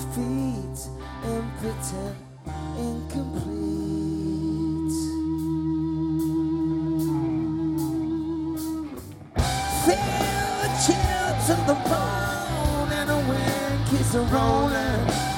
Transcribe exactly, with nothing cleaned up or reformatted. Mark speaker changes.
Speaker 1: feet, impotent, incomplete. Feel the chill to the bone, and the wind keeps a rolling.